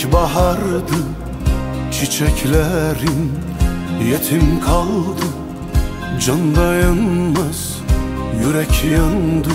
İlkbahardı, çiçeklerin yetim kaldı. Can dayanmaz, yürek yandı.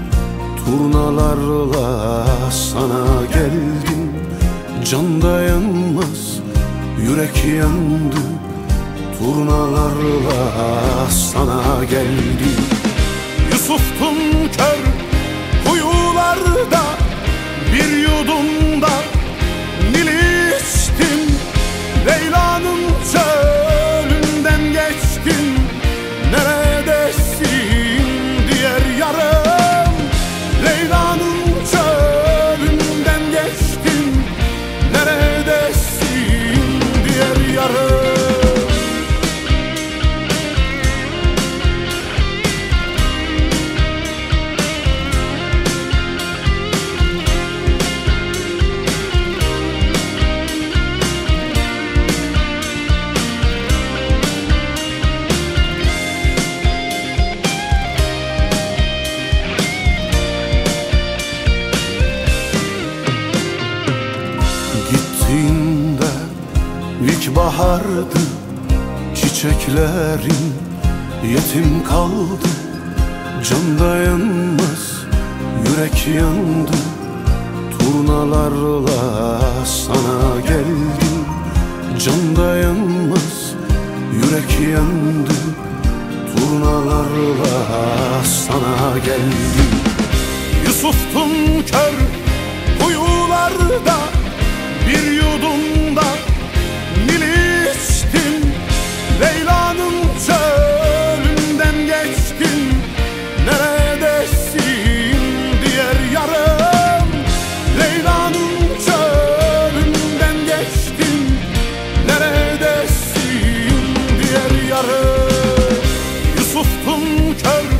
Turnalarla sana geldim. Can dayanmaz, yürek yandı. Turnalarla sana geldim. Yusuf'tun kör kuyularda, bir yudumda Nil içtim. Leyla'nın çölünden geçtim. Neredesin diğer yarım? Leyla'nın çölünden geçtim. Neredesin diğer yarım? Gittiğinde ilkbahardı, çiçeklerin yetim kaldı. Can dayanmaz, yürek yandı. Turnalarla sana geldim. Can dayanmaz, yürek yandı. Turnalarla sana geldim. Yusuf'tun kör kuyularda, bir yudumda Nil içtim. Leyla'nın çölünden geçtim. Neredesin diğer yarım? Leyla'nın çölünden geçtim. Neredesin diğer yarım? Yusuf'un kör